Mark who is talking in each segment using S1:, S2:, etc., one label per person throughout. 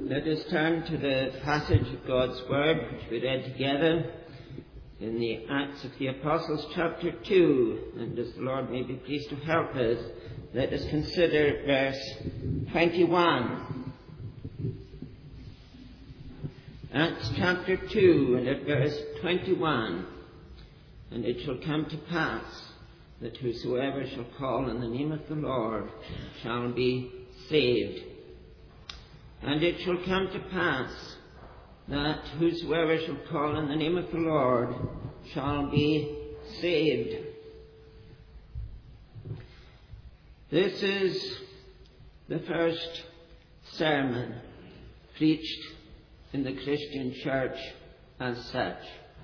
S1: Let us turn to the passage of God's Word which we read together in the Acts of the Apostles chapter 2. And as the Lord may be pleased to help us, let us consider verse 21. Acts chapter 2 and at verse 21. And it shall come to pass that whosoever shall call on the name of the Lord shall be saved. And it shall come to pass that whosoever shall call on the name of the Lord shall be saved. This is the first sermon preached in the Christian church as such.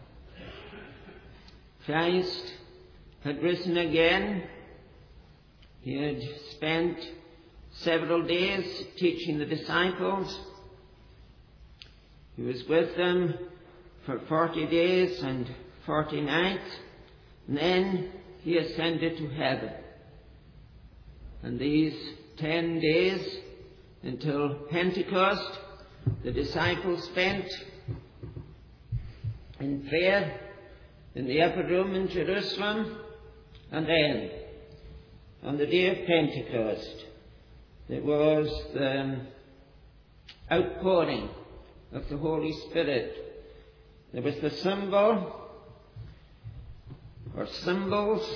S1: Christ had risen again. He had spent several days teaching the disciples. He was with them for 40 days and 40 nights, and then he ascended to heaven. And these 10 days until Pentecost, the disciples spent in prayer in the upper room in Jerusalem, and then on the day of Pentecost, there was the outpouring of the Holy Spirit. There was the symbol, or symbols,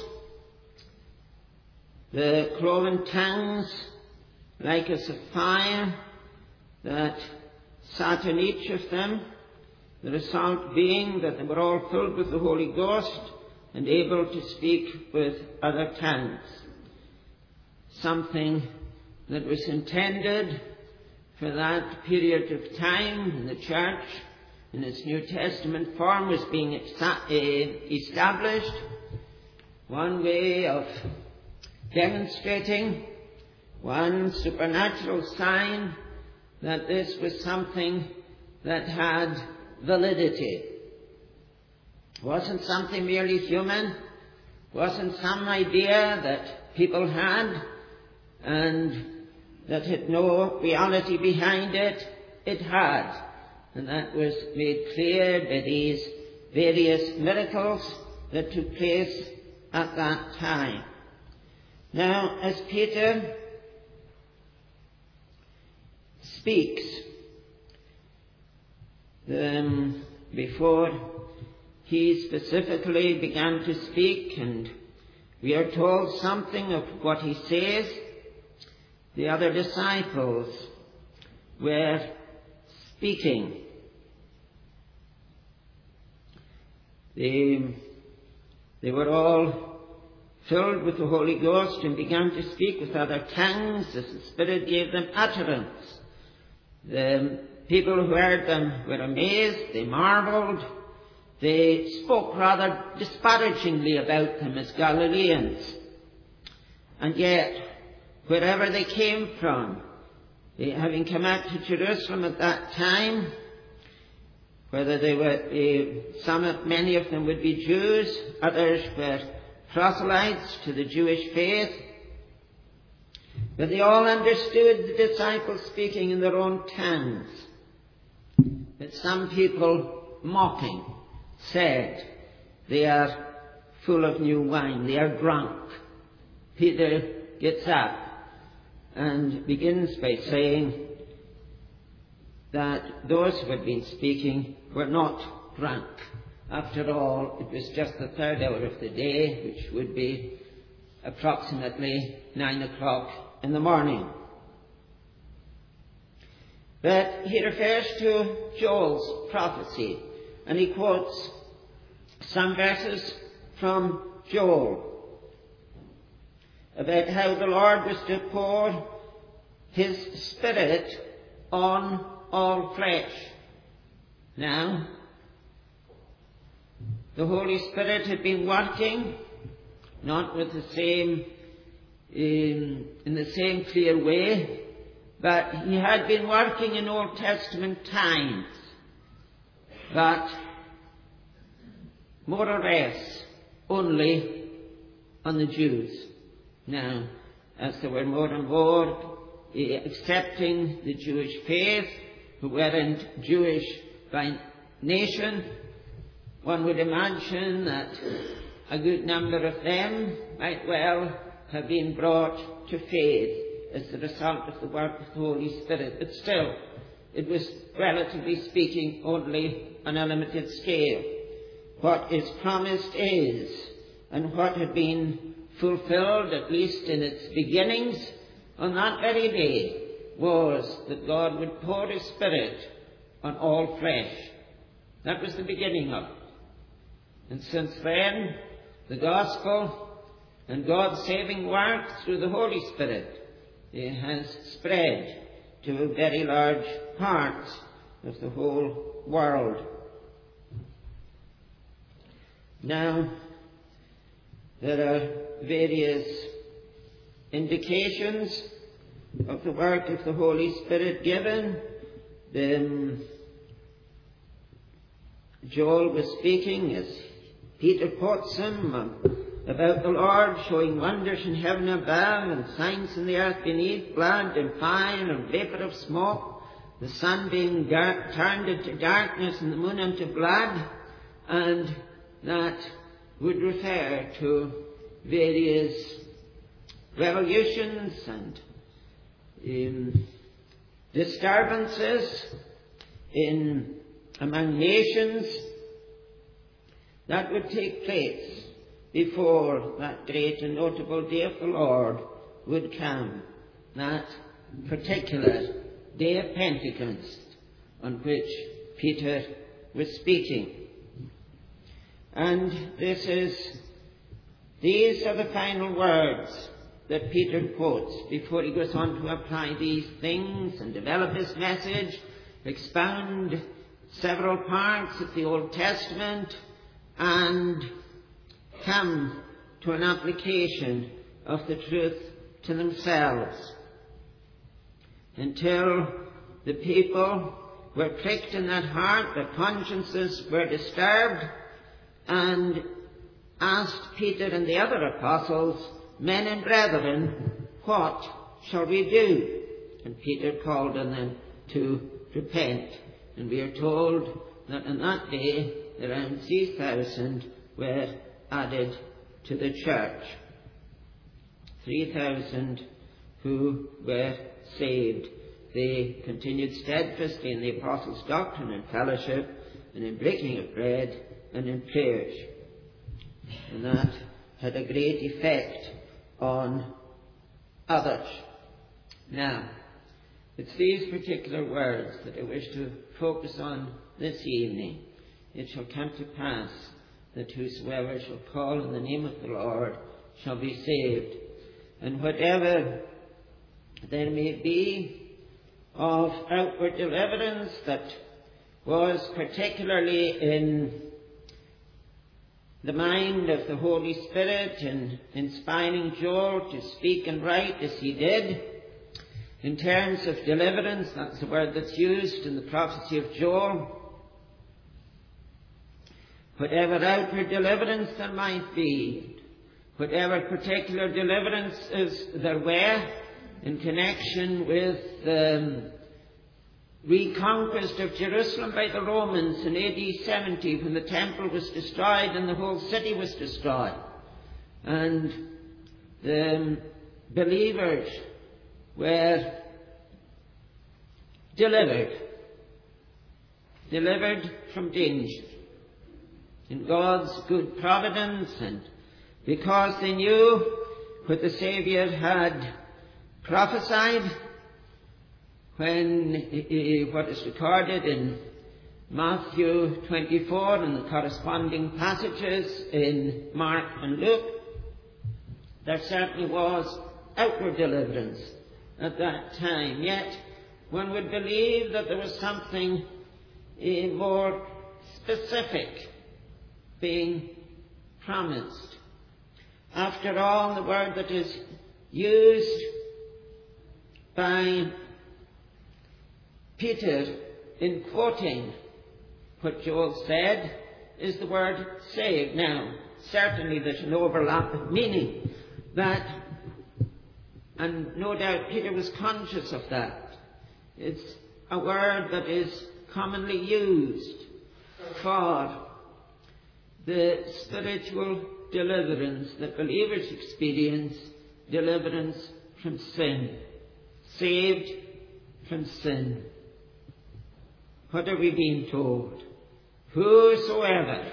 S1: the cloven tongues, like as of fire, that sat in each of them. The result being that they were all filled with the Holy Ghost and able to speak with other tongues. Something that was intended for that period of time in the church in its New Testament form was being established. One way of demonstrating, one supernatural sign that this was something that had validity. It wasn't something merely human. It wasn't some idea that people had and that had no reality behind it. It had. And that was made clear by these various miracles that took place at that time. Now, as Peter speaks, before he specifically began to speak, and we are told something of what he says, the other disciples were speaking. They were all filled with the Holy Ghost and began to speak with other tongues as the Spirit gave them utterance. The people who heard them were amazed, they marveled, they spoke rather disparagingly about them as Galileans. And yet, wherever they came from, having come out to Jerusalem at that time, whether they were, many of them would be Jews, others were proselytes to the Jewish faith, but they all understood the disciples speaking in their own tongues. But some people, mocking, said, they are full of new wine, they are drunk. Peter gets up and begins by saying that those who had been speaking were not drunk. After all, it was just the third hour of the day, which would be approximately 9 o'clock in the morning. But he refers to Joel's prophecy, and he quotes some verses from Joel about how the Lord was to pour his Spirit on all flesh. Now, the Holy Spirit had been working, not with the same, in the same clear way, but he had been working in Old Testament times, but more or less only on the Jews. Now, as they were more and more accepting the Jewish faith who weren't Jewish by nation. One would imagine that a good number of them might well have been brought to faith as the result of the work of the Holy Spirit. But still, it was, relatively speaking, only on a limited scale. What is promised is, and what had been fulfilled, at least in its beginnings, on that very day, was that God would pour His Spirit on all flesh. That was the beginning of it. And since then, the gospel and God's saving work through the Holy Spirit, it has spread to a very large part of the whole world. Now, there are various indications of the work of the Holy Spirit given. Joel was speaking as Peter quotes him about the Lord showing wonders in heaven above and signs in the earth beneath, blood and fire and vapour of smoke, the sun being turned into darkness and the moon into blood. And that would refer to various revolutions and disturbances among nations that would take place before that great and notable day of the Lord would come, that particular day of Pentecost on which Peter was speaking. And these are the final words that Peter quotes before he goes on to apply these things and develop his message, expound several parts of the Old Testament, and come to an application of the truth to themselves. Until the people were pricked in that heart, their consciences were disturbed, and asked Peter and the other apostles, "Men and brethren, what shall we do?" And Peter called on them to repent. And we are told that on that day around 3,000 were added to the church. 3,000 who were saved. They continued steadfastly in the apostles' doctrine and fellowship, and in breaking of bread, and in prayers. And that had a great effect on others. Now, it's these particular words that I wish to focus on this evening. It shall come to pass that whosoever shall call in the name of the Lord shall be saved. And whatever there may be of outward deliverance that was particularly in the mind of the Holy Spirit in inspiring Joel to speak and write as he did, in terms of deliverance, that's the word that's used in the prophecy of Joel. Whatever outward deliverance there might be, whatever particular deliverances there were in connection with the reconquest of Jerusalem by the Romans in AD 70, when the temple was destroyed and the whole city was destroyed, and the believers were delivered from danger in God's good providence, and because they knew what the Saviour had prophesied when what is recorded in Matthew 24 and the corresponding passages in Mark and Luke. There certainly was outward deliverance at that time, yet one would believe that there was something more specific being promised. After all, the word that is used by Peter in quoting what Joel said is the word saved. Now, certainly there's an overlap of meaning that, and no doubt Peter was conscious of that. It's a word that is commonly used for the spiritual deliverance that believers experience, deliverance from sin, saved from sin. What are we being told? Whosoever,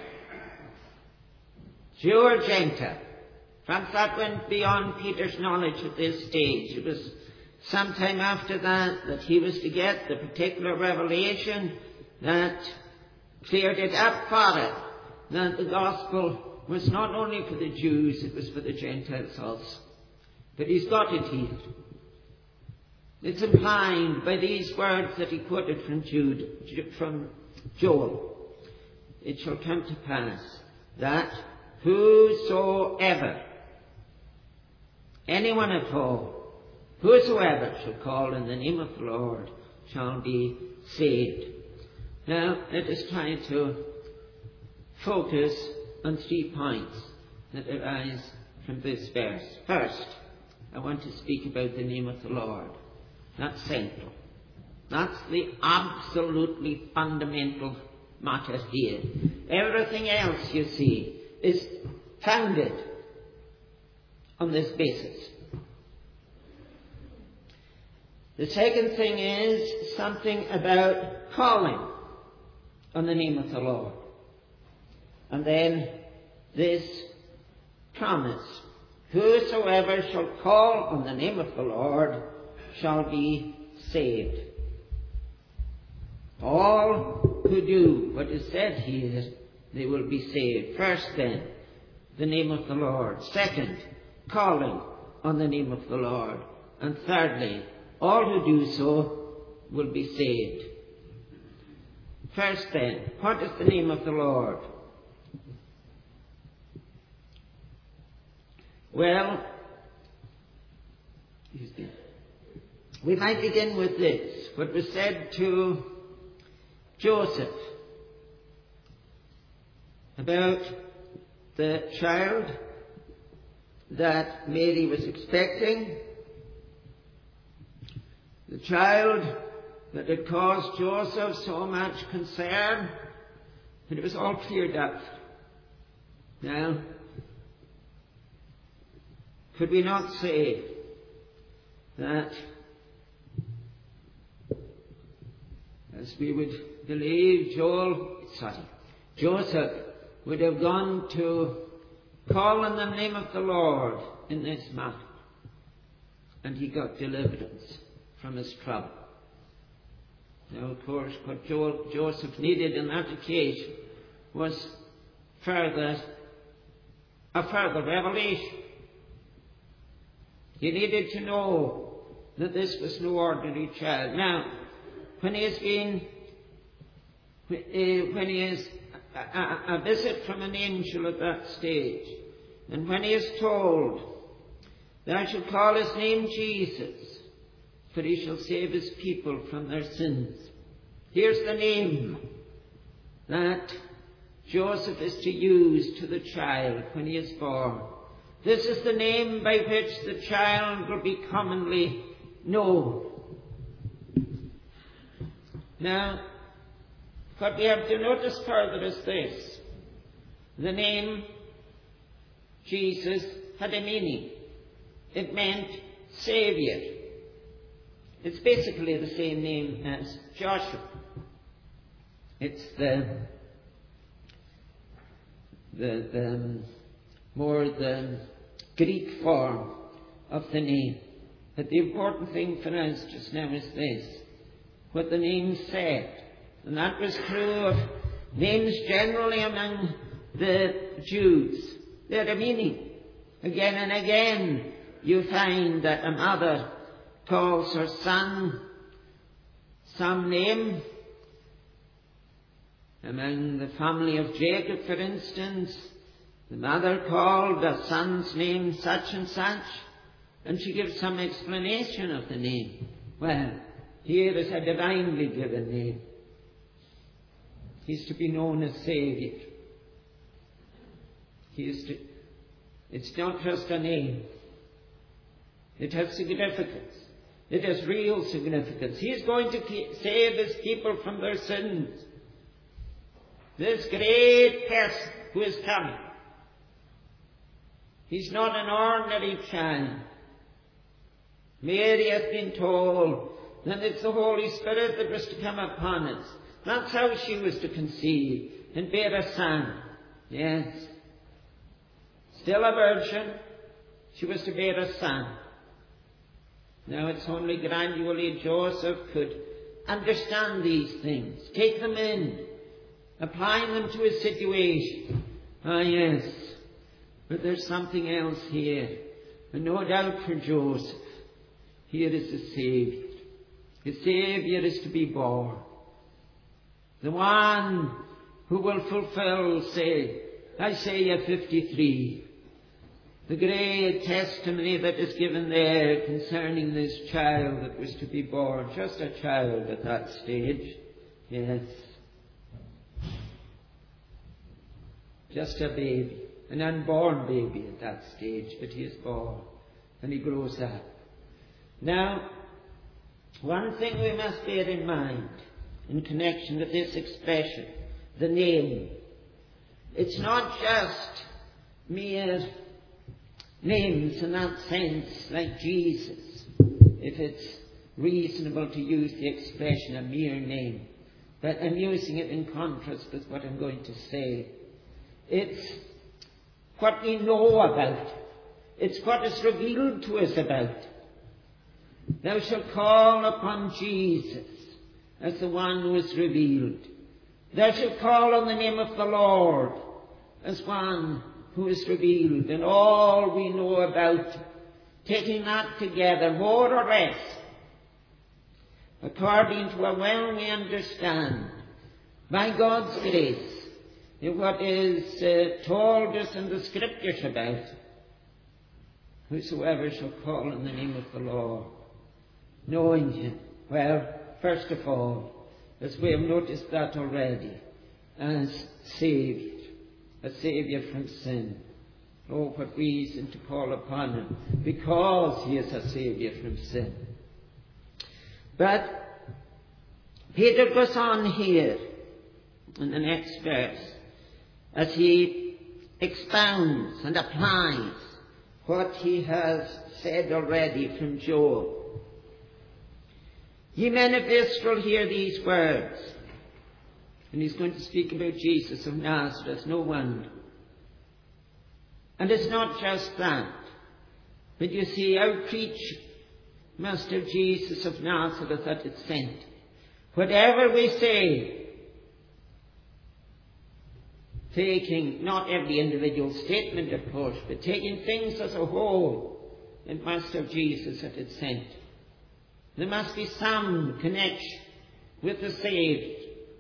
S1: Jew or Gentile. Perhaps that went beyond Peter's knowledge at this stage. It was sometime after that he was to get the particular revelation that cleared it up for it, that the gospel was not only for the Jews, it was for the Gentiles also. But he's got it here. It's implied by these words that he quoted from Joel. It shall come to pass that whosoever, anyone at all, whosoever shall call in the name of the Lord shall be saved. Now, let us try to focus on 3 points that arise from this verse. First, I want to speak about the name of the Lord. That's central. That's the absolutely fundamental matter here. Everything else, you see, is founded on this basis. The second thing is something about calling on the name of the Lord. And then this promise, whosoever shall call on the name of the Lord shall be saved. All who do what is said here, they will be saved. First then, the name of the Lord. Second, calling on the name of the Lord. And thirdly, all who do so will be saved. First then, what is the name of the Lord? Well, we might begin with this. What was said to Joseph about the child that Mary was expecting, the child that had caused Joseph so much concern, and it was all cleared up. Now, could we not say that, as we would believe, Joseph would have gone to call on the name of the Lord in this matter, and he got deliverance from his trouble. Now, of course, what Joseph needed in that occasion was a further revelation. He needed to know that this was no ordinary child. Now, when he is a visit from an angel at that stage, and when he is told, thou shalt call his name Jesus, for he shall save his people from their sins. Here's the name that Joseph is to use to the child when he is born. This is the name by which the child will be commonly known. Now, what we have to notice further is this. The name Jesus had a meaning. It meant Saviour. It's basically the same name as Joshua. It's the Greek form of the name. But the important thing for us just now is this, what the name said. And that was true of names generally among the Jews. They had a meaning. Again and again you find that a mother calls her son some name. Among the family of Jacob, for instance, the mother called the son's name such and such, and she gives some explanation of the name. Well, here is a divinely given name. He's to be known as Saviour. It's not just a name. It has significance. It has real significance. He's going to save his people from their sins. This great person who is coming. He's not an ordinary child. Mary has been told that it's the Holy Spirit that was to come upon us. That's how she was to conceive and bear a son. Yes. Still a virgin, she was to bear a son. Now it's only gradually Joseph could understand these things, take them in, applying them to his situation. Ah, yes. But there's something else here. And no doubt for Joseph, here is the Saviour. The Saviour is to be born. The one who will fulfill, say, Isaiah 53. The great testimony that is given there concerning this child that was to be born. Just a child at that stage. Yes. Just a baby. An unborn baby at that stage. But he is born. And he grows up. Now, one thing we must bear in mind in connection with this expression, the name. It's not just mere names in that sense, like Jesus, if it's reasonable to use the expression a mere name. But I'm using it in contrast with what I'm going to say. It's what we know about. It's what is revealed to us about. Thou shalt call upon Jesus as the one who is revealed. Thou shalt call on the name of the Lord as one who is revealed, and all we know about, taking that together, more or less, according to a well we understand, by God's grace, in what is told us in the Scriptures about, whosoever shall call on the name of the Lord, knowing him. Well, first of all, as we have noticed that already, as Saviour. A Saviour from sin. Oh, what reason to call upon him, because he is a Saviour from sin. But Peter goes on here in the next verse as he expounds and applies what he has said already from Job. Ye men of Israel, hear these words. And he's going to speak about Jesus of Nazareth, no wonder. And it's not just that. But you see, our preaching must have Jesus of Nazareth at its centre. Whatever we say, taking not every individual statement, of course, but taking things as a whole, it must have Jesus at its centre. There must be some connection with the saved.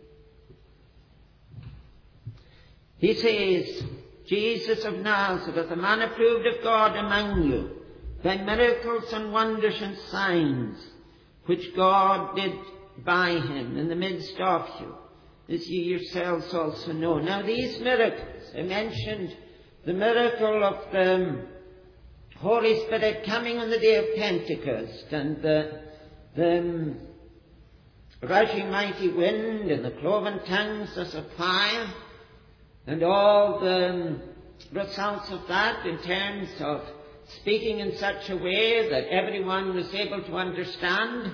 S1: He says, Jesus of Nazareth, a man approved of God among you, by miracles and wonders and signs, which God did by him in the midst of you, as ye yourselves also know. Now these miracles, I mentioned the miracle of the Holy Spirit coming on the day of Pentecost, and the rushing mighty wind, and the cloven tongues as of fire, and all the results of that in terms of speaking in such a way that everyone was able to understand.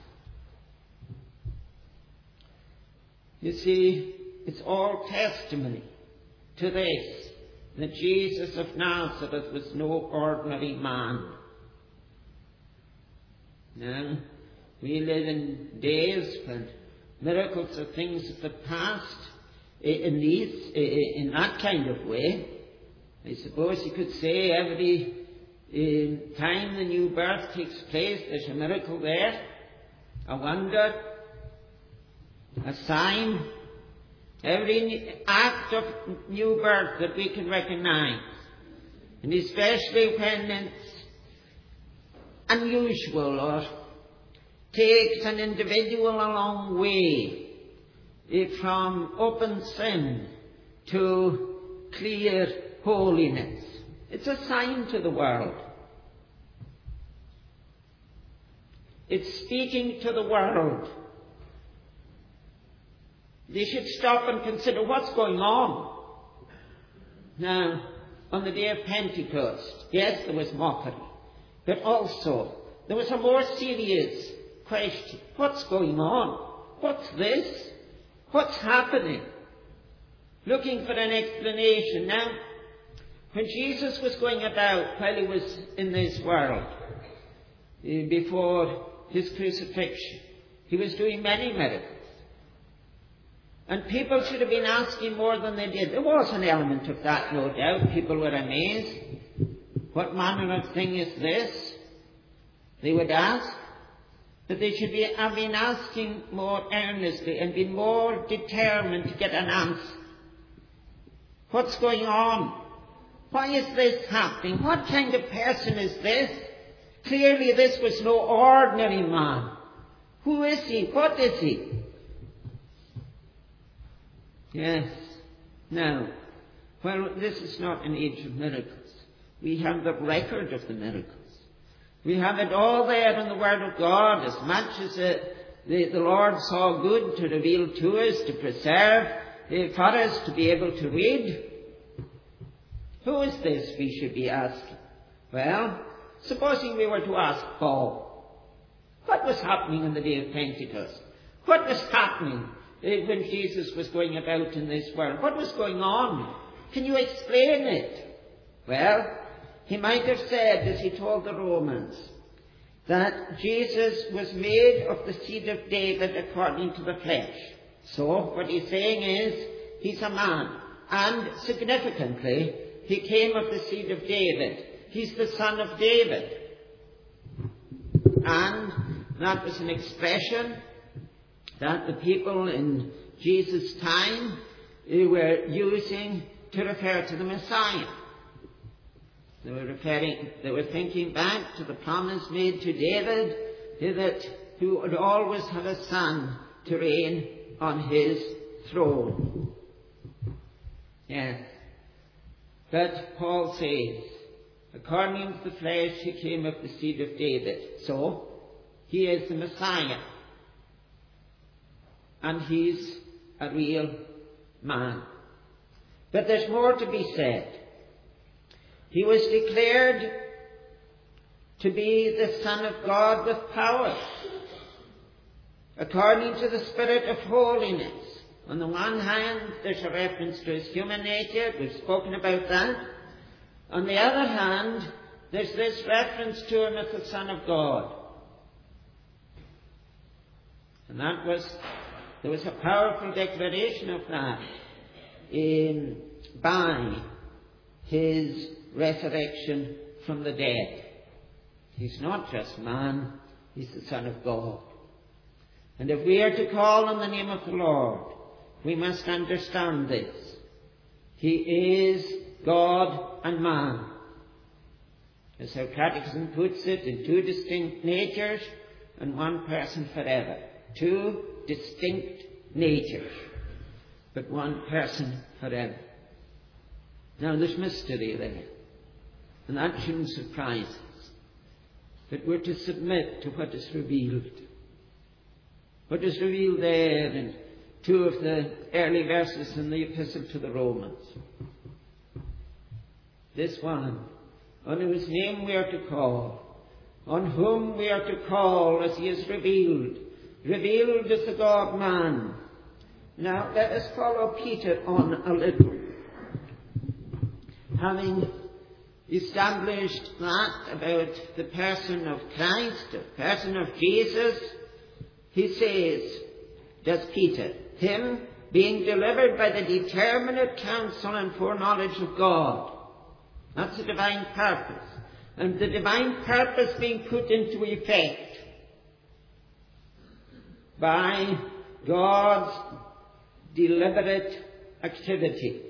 S1: You see, it's all testimony to this, that Jesus of Nazareth was no ordinary man. Now, we live in days when miracles are things of the past. In that kind of way, I suppose you could say every time the new birth takes place, there's a miracle there, a wonder, a sign, every act of new birth that we can recognize, and especially when it's unusual or takes an individual a long way from open sin to clear holiness. It's a sign to the world. It's speaking to the world. They should stop and consider what's going on. Now, on the day of Pentecost, yes, there was mockery, but also there was a more serious question. What's going on? What's this? What's happening? Looking for an explanation. Now, when Jesus was going about while he was in this world, before his crucifixion, he was doing many miracles. And people should have been asking more than they did. There was an element of that, no doubt. People were amazed. What manner of thing is this? They would ask. But they should have been asking more earnestly and been more determined to get an answer. What's going on? Why is this happening? What kind of person is this? Clearly this was no ordinary man. Who is he? What is he? Yes. Now, well, this is not an age of miracles. We have the record of the miracles. We have it all there in the Word of God, as much as the Lord saw good to reveal to us, to preserve, for us to be able to read. Who is this, we should be asking? Well, supposing we were to ask Paul, what was happening on the day of Pentecost? What was happening when Jesus was going about in this world? What was going on? Can you explain it? Well, he might have said, as he told the Romans, that Jesus was made of the seed of David according to the flesh. So, what he's saying is, he's a man. And, significantly, he came of the seed of David. He's the son of David. And that was an expression that the people in Jesus' time were using to refer to the Messiah. They were thinking back to the promise made to David that who would always have a son to reign on his throne. Yes. But Paul says, according to the flesh, he came of the seed of David. So, he is the Messiah. And he's a real man. But there's more to be said. He was declared to be the Son of God with power, according to the Spirit of holiness. On the one hand, there's a reference to his human nature. We've spoken about that. On the other hand, there's this reference to him as the Son of God. And there was a powerful declaration of that by his resurrection from the dead. He's not just man, he's the Son of God. And if we are to call on the name of the Lord, we must understand this. He is God and man. As our catechism puts it, in two distinct natures and one person forever. Two distinct natures, but one person forever. Now there's mystery there, and that shouldn't surprise us. But we're to submit to what is revealed. What is revealed there in two of the early verses in the Epistle to the Romans. This one, on whose name we are to call, on whom we are to call as he is revealed as the God-man. Now let us follow Peter on a little. Having established that about the person of Christ, the person of Jesus, he says, does Peter, him being delivered by the determinate counsel and foreknowledge of God. That's the divine purpose. And the divine purpose being put into effect by God's deliberate activity.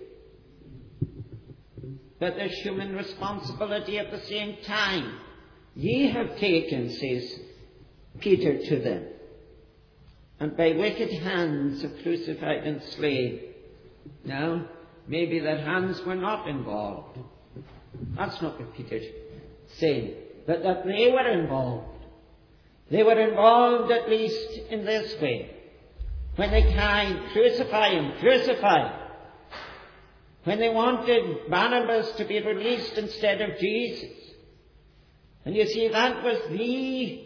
S1: But there's human responsibility at the same time. Ye have taken, says Peter to them, and by wicked hands have crucified and slain. Now, maybe their hands were not involved. That's not what Peter's saying. But that they were involved. They were involved at least in this way. When they cried, "Crucify him, crucify him." When they wanted Barnabas to be released instead of Jesus. And you see, that was the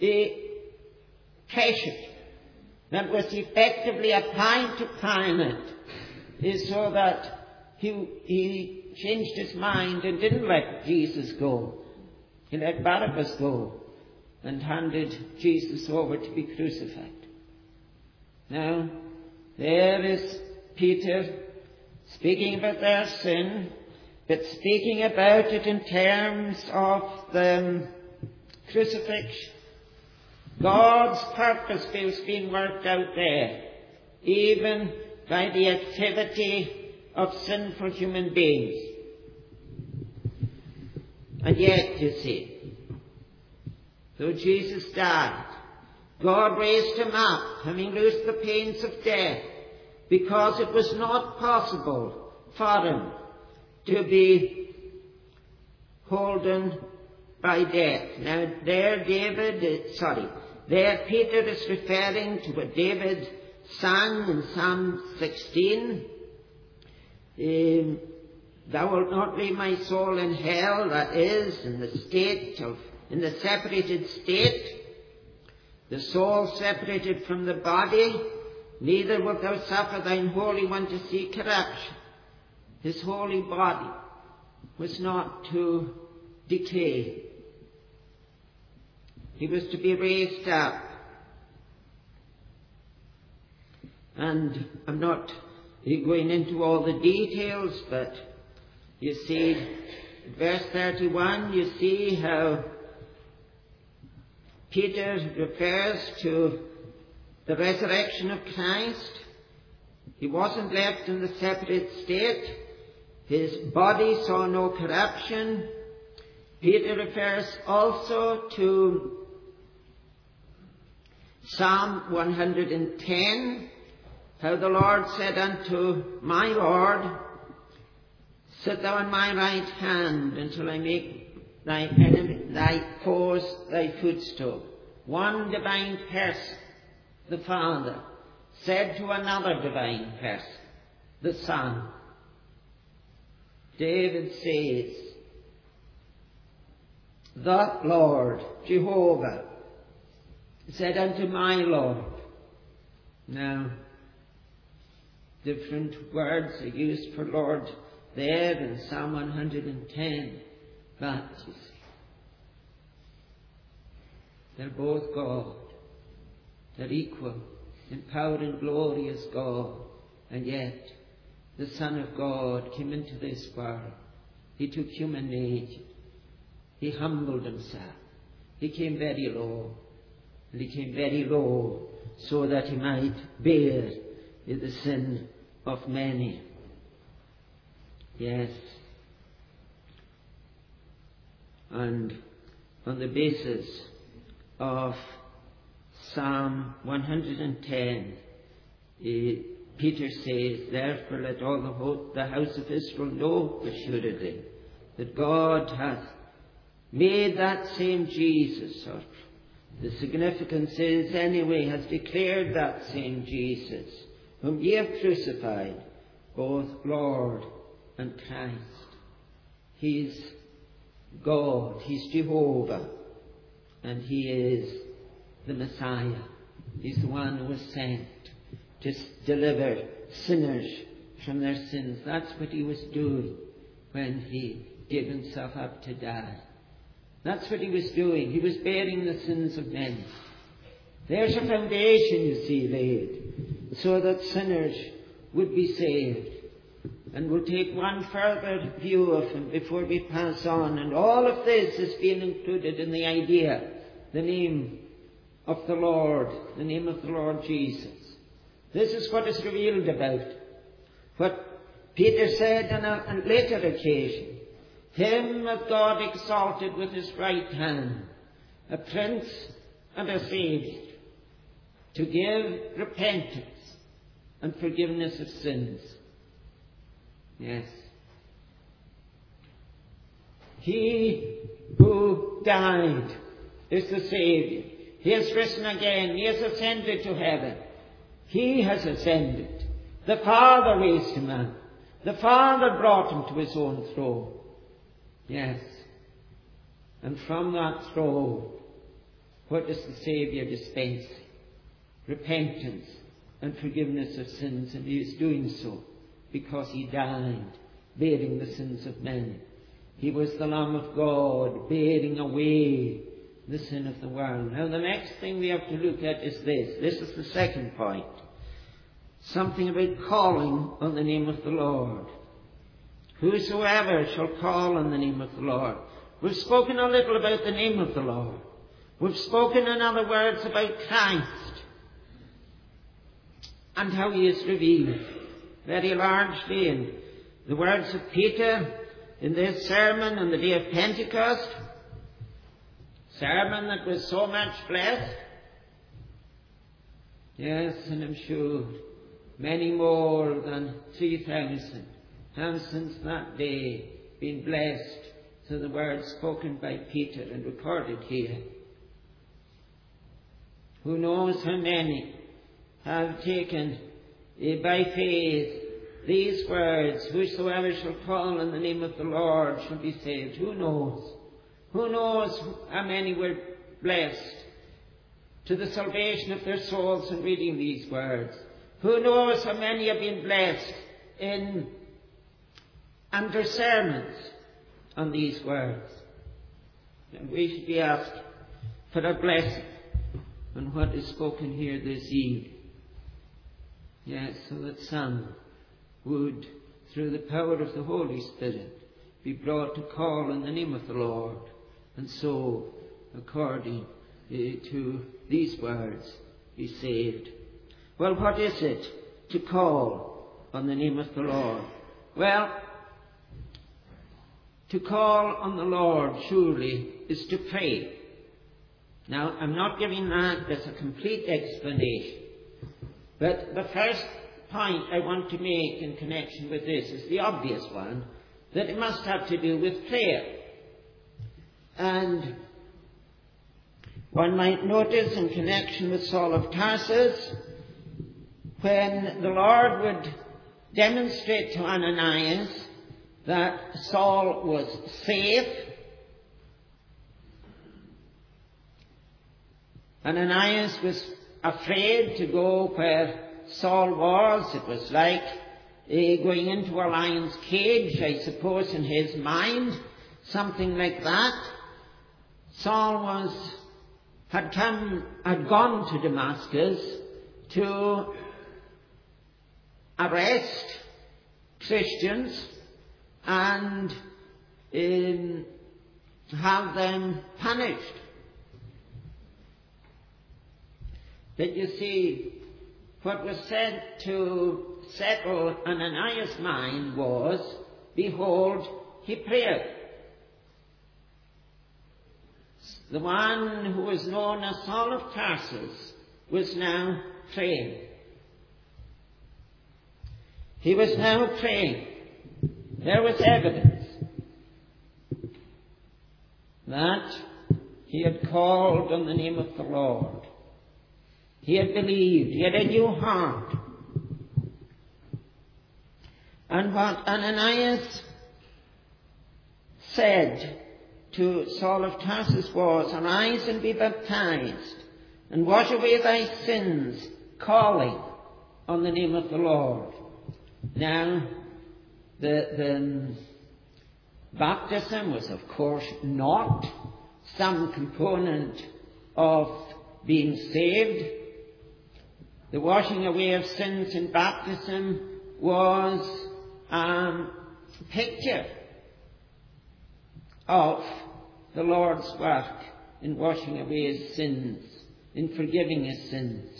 S1: pressure that was effectively applied to Pilate, is so that he changed his mind and didn't let Jesus go. He let Barabbas go and handed Jesus over to be crucified. Now, there is Peter speaking about their sin, but speaking about it in terms of the crucifixion. God's purpose is being worked out there, even by the activity of sinful human beings. And yet, you see, though Jesus died, God raised him up, having loosed the pains of death, because it was not possible for him to be holden by death. Now, there Peter is referring to what David sang in Psalm 16. Thou wilt not leave my soul in hell, that is, in the separated state, the soul separated from the body, neither wilt thou suffer thine Holy One to see corruption. His holy body was not to decay. He was to be raised up. And I'm not going into all the details, but you see, verse 31, you see how Peter refers to the resurrection of Christ. He wasn't left in the separate state. His body saw no corruption. Peter refers also to Psalm 110, how the Lord said unto my Lord, sit thou on my right hand until I make thy foes thy footstool. One divine person, the Father, said to another divine person, the Son. David says, the Lord, Jehovah, said unto my Lord. Now, different words are used for Lord there in Psalm 110. But, you see, they're both God. They're equal in power and glory as God. And yet, the Son of God came into this world. He took human nature. He humbled himself. He came very low. And he came very low so that he might bear the sin of many. Yes. And on the basis of Psalm 110, Peter says, therefore let all the house of Israel know assuredly that God hath made that same Jesus, or the significance is anyway, has declared that same Jesus, whom ye have crucified, both Lord and Christ. He's God, He's Jehovah, and He is the Messiah. He's the one who was sent to deliver sinners from their sins. That's what He was doing when He gave Himself up to die. That's what He was doing. He was bearing the sins of men. There's a foundation, you see, laid, so that sinners would be saved. And we'll take one further view of Him before we pass on. And all of this is being included in the idea, the name of the Lord, the name of the Lord Jesus. This is what is revealed about. What Peter said on a later occasion, Him hath God exalted with His right hand, a Prince and a Saviour, to give repentance and forgiveness of sins. Yes. He who died is the Saviour. He has risen again. He has ascended to heaven. He has ascended. The Father raised him up. The Father brought him to his own throne. Yes. And from that throne, what does the Saviour dispense? Repentance and forgiveness of sins. And he is doing so because he died, bearing the sins of men. He was the Lamb of God, bearing away the sin of the world. Now the next thing we have to look at is this. This is the second point. Something about calling on the name of the Lord. Whosoever shall call on the name of the Lord. We've spoken a little about the name of the Lord. We've spoken, in other words, about Christ and how he is revealed very largely in the words of Peter in this sermon on the day of Pentecost. Sermon that was so much blessed. Yes, and I'm sure many more than 3,000 have since that day been blessed through the words spoken by Peter and recorded here. Who knows how many have taken by faith these words, whosoever shall call on the name of the Lord shall be saved. Who knows? Who knows how many were blessed to the salvation of their souls in reading these words? Who knows how many have been blessed in under sermons on these words? And we should be asked for a blessing on what is spoken here this evening. Yes, so that some would, through the power of the Holy Spirit, be brought to call on the name of the Lord, and so, according to these words, be saved. Well, what is it to call on the name of the Lord? Well, to call on the Lord, surely, is to pray. Now, I'm not giving that as a complete explanation, but the first point I want to make in connection with this is the obvious one, that it must have to do with prayer. And one might notice in connection with Saul of Tarsus, when the Lord would demonstrate to Ananias that Saul was safe, Ananias was afraid to go where Saul was. It was like going into a lion's cage, I suppose, in his mind, something like that. Saul had gone to Damascus to arrest Christians and have them punished. But you see, what was said to settle Ananias' mind was, behold, he prayed. The one who was known as Saul of Tarsus was now praying. He was now praying. There was evidence that he had called on the name of the Lord. He had believed. He had a new heart. And what Ananias said to Saul of Tarsus was, arise and be baptized, and wash away thy sins, calling on the name of the Lord. Now, the baptism was, of course, not some component of being saved. The washing away of sins in baptism was a picture of the Lord's work in washing away his sins, in forgiving his sins.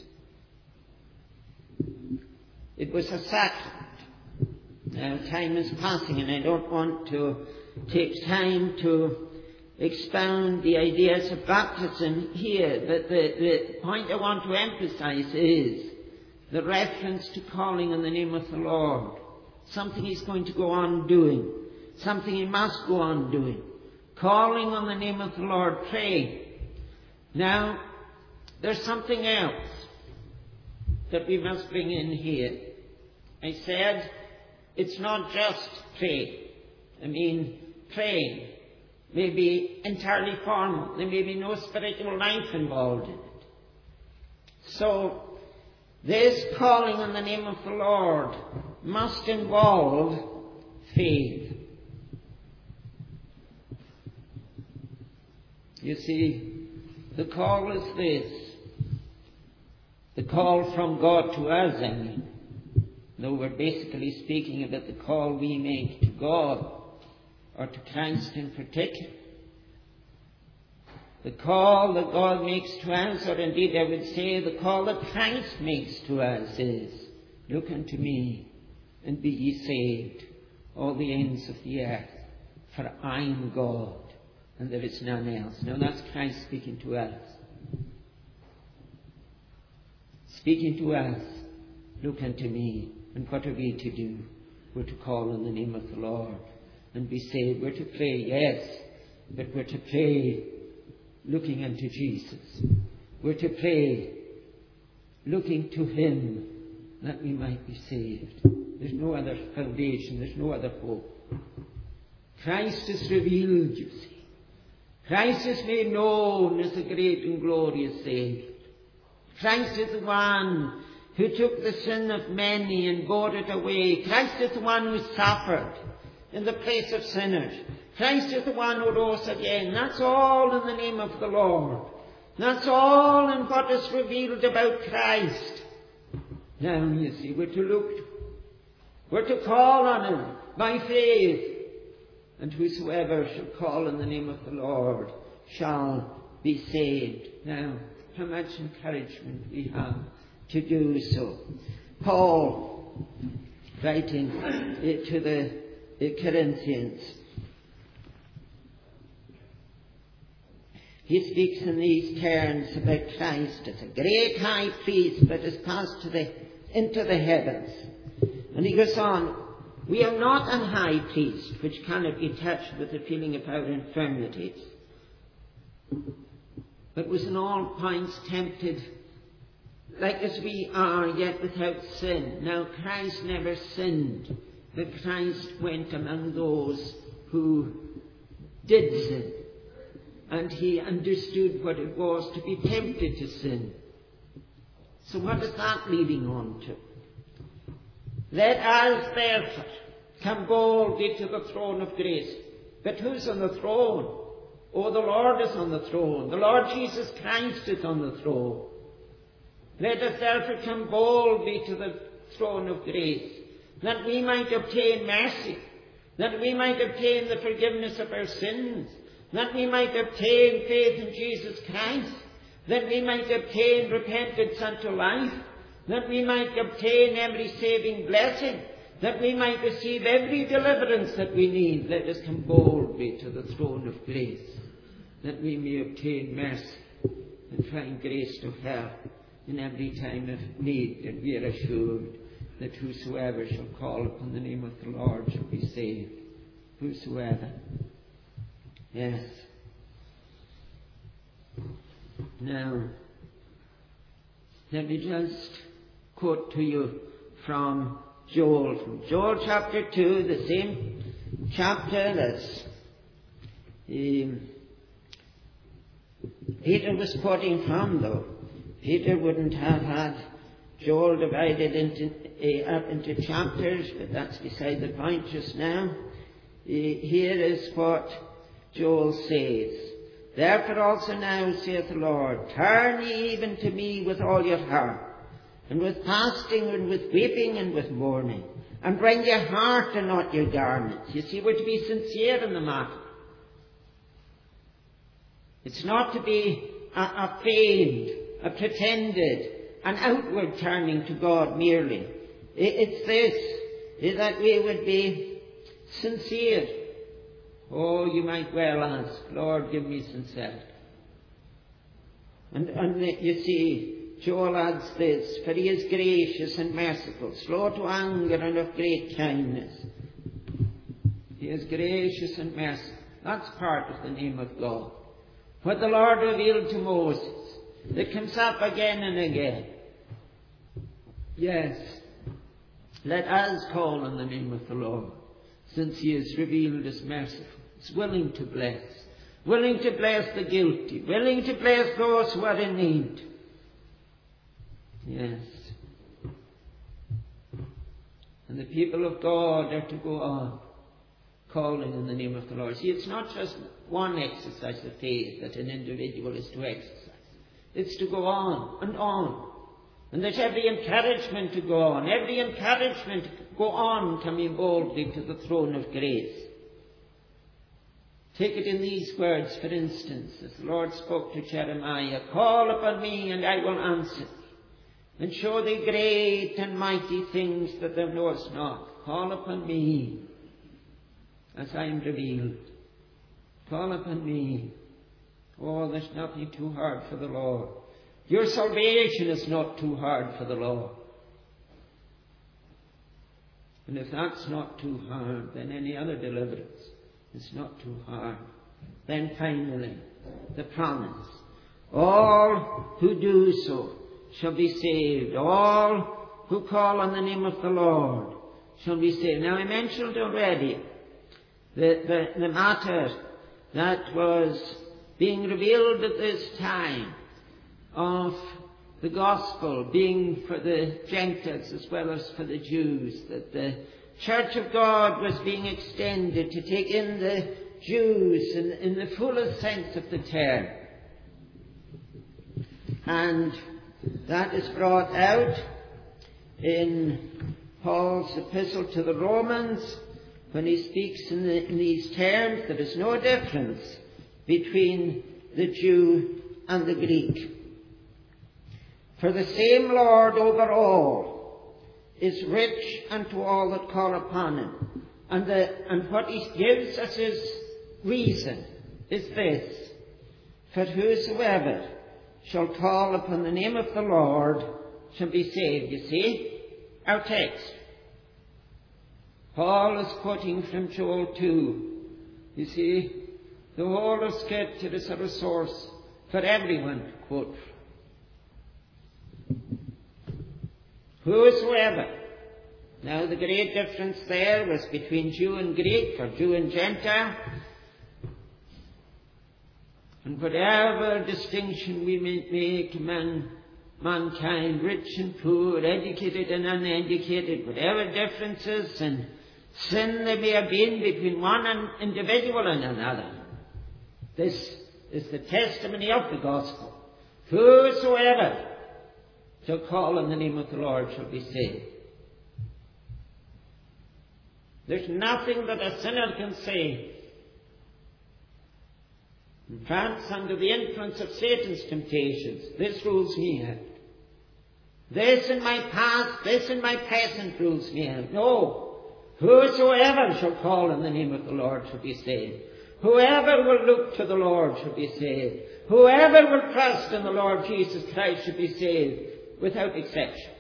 S1: It was a sacrament. Now, time is passing, and I don't want to take time to expound the ideas of baptism here, but the point I want to emphasize is the reference to calling on the name of the Lord. Something he's going to go on doing. Something he must go on doing. Calling on the name of the Lord, praying. Now, there's something else that we must bring in here. I said, it's not just faith. Praying may be entirely formal. There may be no spiritual life involved in it. So, this calling on the name of the Lord must involve faith. You see, the call is this. The call from God to us, Though we're basically speaking about the call we make to God, or to Christ in particular. The call that God makes to us, or indeed I would say the call that Christ makes to us is, look unto me and be ye saved, all the ends of the earth, for I am God, and there is none else. Now that's Christ speaking to us. Speaking to us, look unto me. And what are we to do? We're to call on the name of the Lord and be saved. We're to pray, yes, but we're to pray looking unto Jesus. We're to pray looking to Him that we might be saved. There's no other foundation. There's no other hope. Christ is revealed, you see. Christ is made known as the great and glorious Saviour. Christ is the one who took the sin of many and bore it away. Christ is the one who suffered in the place of sinners. Christ is the one who rose again. That's all in the name of the Lord. That's all in what is revealed about Christ. Now, you see, we're to call on Him by faith. And whosoever shall call on the name of the Lord shall be saved. Now, how much encouragement we have to do so. Paul, writing to the Corinthians, he speaks in these terms about Christ as a great high priest that has passed into the heavens. And he goes on, we are not an high priest which cannot be touched with the feeling of our infirmities, but was in all points tempted like as we are, yet without sin. Now Christ never sinned, but Christ went among those who did sin. And He understood what it was to be tempted to sin. So what is that leading on to? Let us therefore come boldly to the throne of grace. But who's on the throne? Oh, the Lord is on the throne. The Lord Jesus Christ is on the throne. Let us therefore come boldly to the throne of grace, that we might obtain mercy, that we might obtain the forgiveness of our sins, that we might obtain faith in Jesus Christ, that we might obtain repentance unto life, that we might obtain every saving blessing, that we might receive every deliverance that we need. Let us come boldly to the throne of grace, that we may obtain mercy and find grace to help in every time of need, and we are assured that whosoever shall call upon the name of the Lord shall be saved. Whosoever. Yes. Now, let me just quote to you from Joel chapter 2, the same chapter as Peter was quoting from, though. Peter wouldn't have had Joel divided up into chapters, but that's beside the point just now. Here is what Joel says. Therefore also now, saith the Lord, turn ye even to me with all your heart, and with fasting, and with weeping, and with mourning, and bring your heart and not your garments. You see, we're to be sincere in the matter. It's not to be a feigned, a pretended, an outward turning to God merely. It's this, is that we would be sincere. Oh, you might well ask, Lord, give me sincerity. And you see, Joel adds this, for He is gracious and merciful, slow to anger and of great kindness. He is gracious and merciful. That's part of the name of God. What the Lord revealed to Moses, that comes up again and again. Yes, let us call on the name of the Lord, since he is revealed as merciful. He's willing to bless the guilty, willing to bless those who are in need. Yes. And the people of God are to go on calling in the name of the Lord. See, it's not just one exercise of faith that an individual is to exercise. It's to go on and on. And there's every encouragement to go on. Every encouragement to go on coming boldly to the throne of grace. Take it in these words, for instance, as the Lord spoke to Jeremiah, call upon me and I will answer thee, and show thee great and mighty things that thou knowest not. Call upon me as I am revealed. Call upon me. Oh, there's nothing too hard for the Lord. Your salvation is not too hard for the Lord. And if that's not too hard, then any other deliverance is not too hard. Then finally, the promise. All who do so shall be saved. All who call on the name of the Lord shall be saved. Now I mentioned already the matter that was being revealed at this time of the gospel being for the Gentiles as well as for the Jews, that the Church of God was being extended to take in the Jews in the fullest sense of the term. And that is brought out in Paul's epistle to the Romans when he speaks in these terms. There is no difference between the Jew and the Greek. For the same Lord over all is rich unto all that call upon him. And what he gives us as reason is this: for whosoever shall call upon the name of the Lord shall be saved. You see, our text. Paul is quoting from Joel 2. You see, the whole of Scripture is a resource for everyone to quote from. Whosoever. Now the great difference there was between Jew and Greek, or Jew and Gentile. And whatever distinction we may make among mankind, rich and poor, educated and uneducated, whatever differences and sin there may have been between one individual and another, this is the testimony of the gospel. Whosoever shall call on the name of the Lord shall be saved. There's nothing that a sinner can say. Perhaps under the influence of Satan's temptations, this rules me out. This in my past, this in my present rules me out. No. Whosoever shall call on the name of the Lord shall be saved. Whoever will look to the Lord shall be saved. Whoever will trust in the Lord Jesus Christ shall be saved, without exception.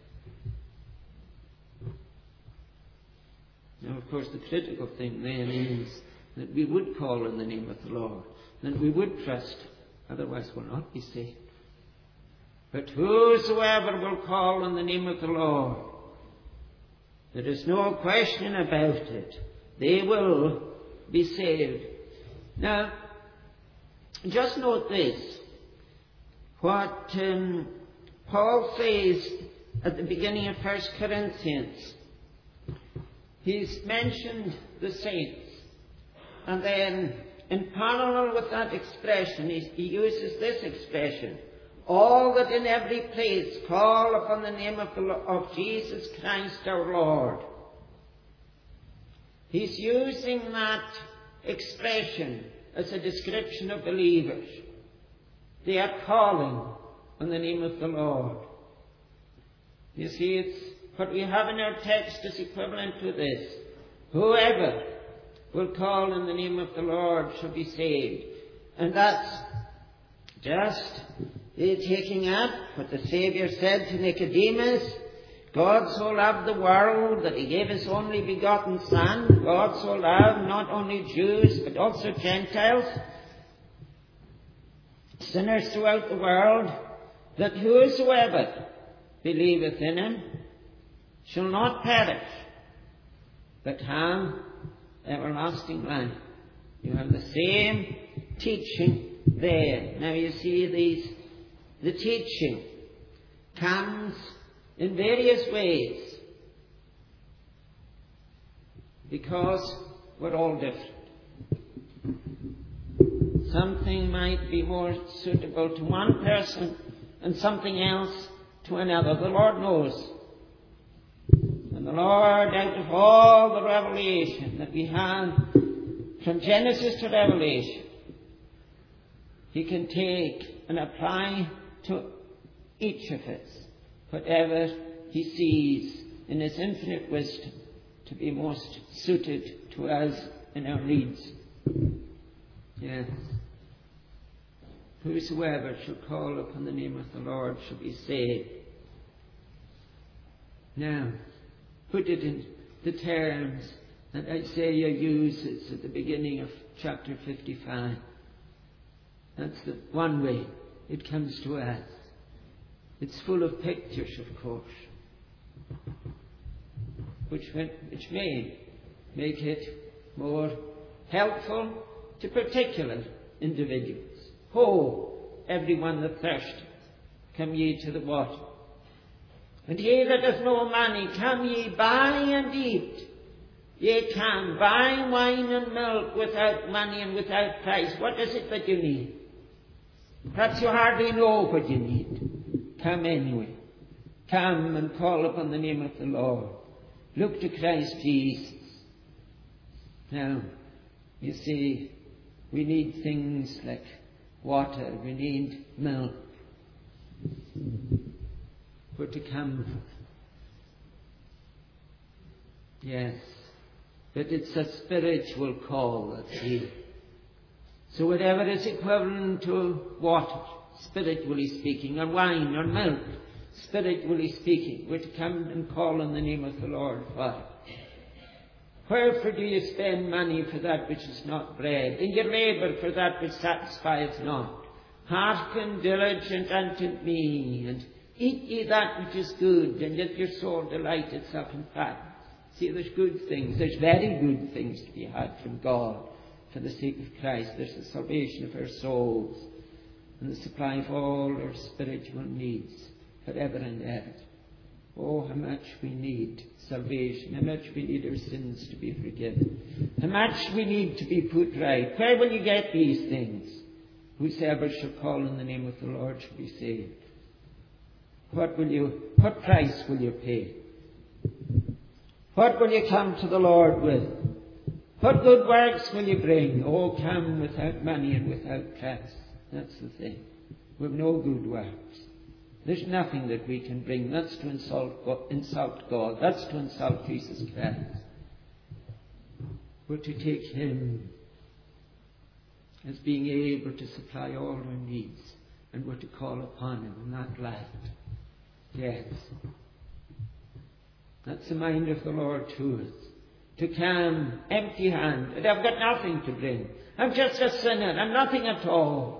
S1: Now, of course, the critical thing then is that we would call on the name of the Lord, that we would trust, otherwise we'll not be saved. But whosoever will call on the name of the Lord, there is no question about it, they will be saved. Now, just note this, what Paul says at the beginning of 1 Corinthians. He's mentioned the saints, and then in parallel with that expression, he uses this expression: all that in every place call upon the name of Jesus Christ our Lord. He's using that expression as a description of believers. They are calling on the name of the Lord. You see, it's what we have in our text is equivalent to this: whoever will call on the name of the Lord shall be saved. And that's just taking up what the Saviour said to Nicodemus: God so loved the world that he gave his only begotten Son. God so loved not only Jews but also Gentiles. sinners throughout the world, that whosoever believeth in him shall not perish, but have everlasting life. You have the same teaching there. Now you see the teaching comes in various ways, because we're all different. Something might be more suitable to one person and something else to another. The Lord knows. And the Lord, out of all the revelation that we have from Genesis to Revelation, He can take and apply to each of us whatever He sees in His infinite wisdom to be most suited to us in our needs. Yes. Whosoever shall call upon the name of the Lord shall be saved. Now, put it in the terms that Isaiah uses at the beginning of chapter 55. That's the one way it comes to us. It's full of pictures, of course, which may make it more helpful to particular individuals. Ho, everyone that thirsteth, come ye to the water. And ye that have no money, come ye buy and eat. Ye can buy wine and milk without money and without price. What is it that you need? Perhaps you hardly know what you need. Come anyway. Come and call upon the name of the Lord. Look to Christ Jesus. Now, you see, we need things like water, we need milk. We're to come. Yes, but it's a spiritual call that's here. So whatever is equivalent to water, spiritually speaking, or wine, or milk, spiritually speaking, we're to come and call on the name of the Lord for it. Wherefore do you spend money for that which is not bread, and you labour for that which satisfieth not? Hearken diligent unto me, and eat ye that which is good, and let your soul delight itself in fatness. See, there's good things. There's very good things to be had from God for the sake of Christ. There's the salvation of our souls and the supply of all our spiritual needs forever and ever. Oh, how much we need salvation, how much we need our sins to be forgiven, how much we need to be put right. Where will you get these things? Whosoever shall call on the name of the Lord shall be saved. What price will you pay? What will you come to the Lord with? What good works will you bring? Oh, come without money and without price. That's the thing. We have no good works. There's nothing that we can bring. That's to insult God. That's to insult Jesus Christ. We're to take Him as being able to supply all our needs, and we're to call upon Him in that light. Yes. That's the mind of the Lord to us. To come empty-handed. I've got nothing to bring. I'm just a sinner. I'm nothing at all.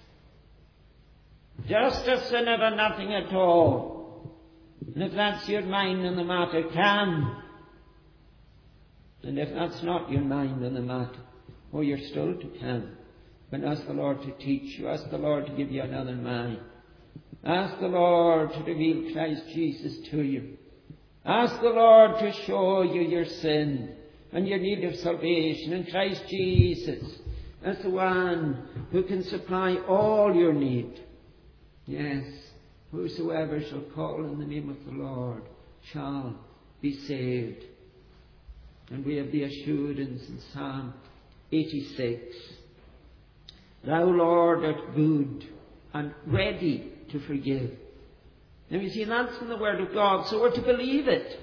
S1: Just a sinner and nothing at all. And if that's your mind on the matter, come. And if that's not your mind on the matter, oh, you're still to come. But ask the Lord to teach you. Ask the Lord to give you another mind. Ask the Lord to reveal Christ Jesus to you. Ask the Lord to show you your sin and your need of salvation, and Christ Jesus as the one who can supply all your need. Yes, whosoever shall call on the name of the Lord shall be saved. And we have the assurance in Psalm 86. Thou, Lord, art good and ready to forgive. Now you see, that's in the Word of God, so we're to believe it.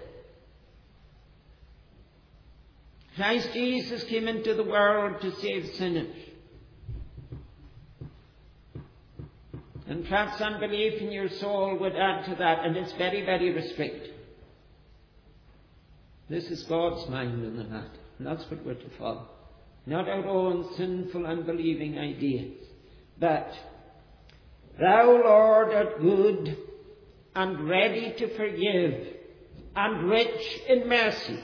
S1: Christ Jesus came into the world to save sinners. And perhaps unbelief in your soul would add to that, and it's very, very restricted. This is God's mind on the matter, and that's what we're to follow. Not our own sinful, unbelieving ideas, but Thou, Lord, art good and ready to forgive, and rich in mercy,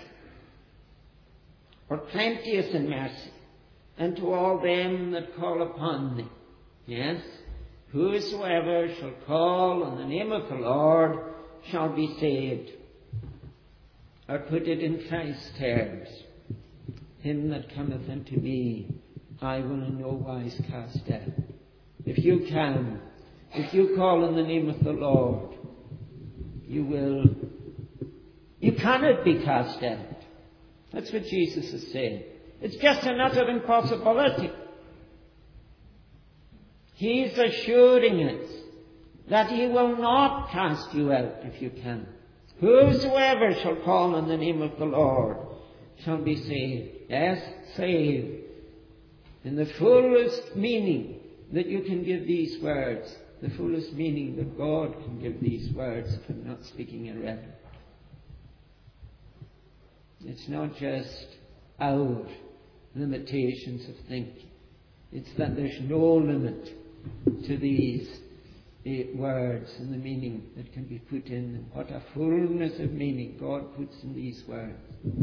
S1: or plenteous in mercy, unto all them that call upon thee. Yes, whosoever shall call on the name of the Lord shall be saved. Or put it in Christ's terms, him that cometh unto me, I will in no wise cast down. If you call on the name of the Lord, you cannot be cast out. That's what Jesus is saying. It's just an utter impossibility. He's assuring us that he will not cast you out if you can. Whosoever shall call on the name of the Lord shall be saved. Yes, saved. In the fullest meaning that you can give these words, the fullest meaning that God can give these words, if I'm not speaking irreverent. It's not just our limitations of thinking. It's that there's no limit to these words and the meaning that can be put in them. What a fullness of meaning God puts in these words.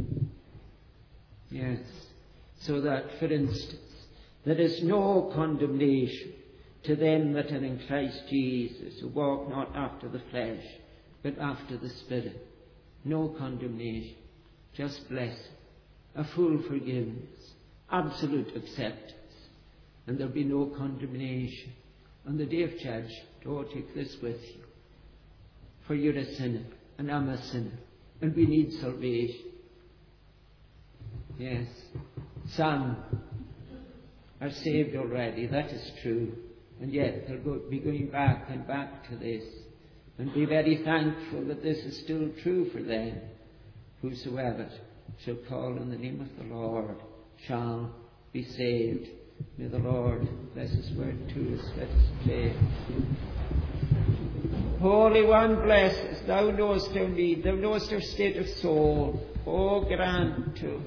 S1: Yes. So that, for instance, there is no condemnation to them that are in Christ Jesus, who walk not after the flesh, but after the Spirit. No condemnation, just blessing, a full forgiveness, absolute acceptance, and there'll be no condemnation on the day of judgment. Oh, take this with you, for you're a sinner, and I'm a sinner, and we need salvation. Yes, some are saved already, that is true. And yet they'll be going back and back to this, and be very thankful that this is still true for them. Whosoever shall call on the name of the Lord shall be saved. May the Lord bless his word to us. Let us pray. Holy One, bless us. Thou knowest our need. Thou knowest our state of soul. Oh, grant to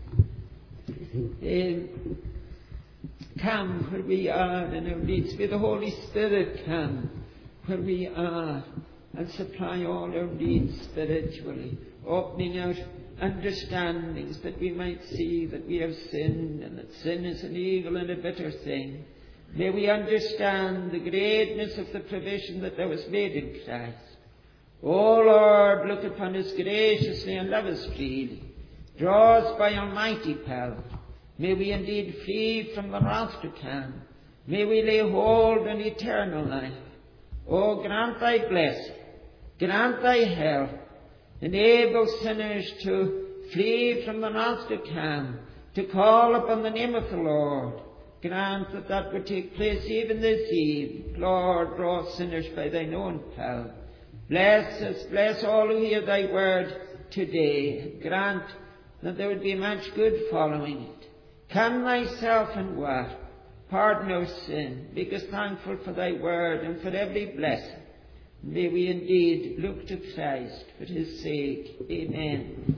S1: come where we are in our needs. May the Holy Spirit come where we are and supply all our needs spiritually, opening out understandings that we might see that we have sinned and that sin is an evil and a bitter thing. May we understand the greatness of the provision that thou hast made in Christ. O Lord, look upon us graciously and love us freely. Draw us by almighty power. May we indeed flee from the wrath to come. May we lay hold on eternal life. O grant thy blessing, grant thy help, enable sinners to flee from the wrath to come, to call upon the name of the Lord. Grant that that would take place even this evening. Lord, draw sinners by thine own power. Bless us, bless all who hear thy word today. Grant that there would be much good following it. Come thyself and work. Pardon our sin. Make us thankful for thy word and for every blessing. May we indeed look to Christ for his sake. Amen.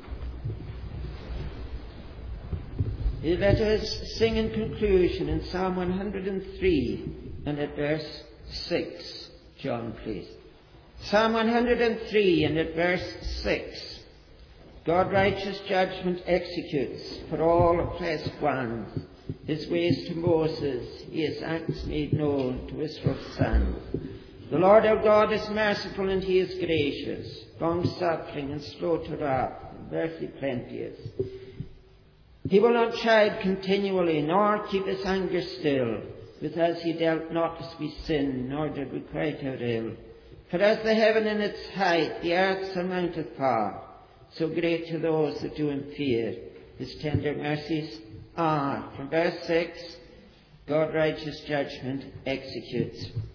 S1: Let us sing in conclusion in Psalm 103 and at verse 6. John, please. Psalm 103 and at verse 6. God righteous judgment executes for all oppressed ones. His ways to Moses, his acts made known to Israel's sons. The Lord our God is merciful and he is gracious, long-suffering and slow to wrath, and mercy plenteous. He will not chide continually, nor keep his anger still, with us he dealt not as we sin, nor did we quite our ill. For as the heaven in its height, the earth surmounteth far, so great to those that do him fear, his tender mercies are. From verse 6, God righteous judgment executes.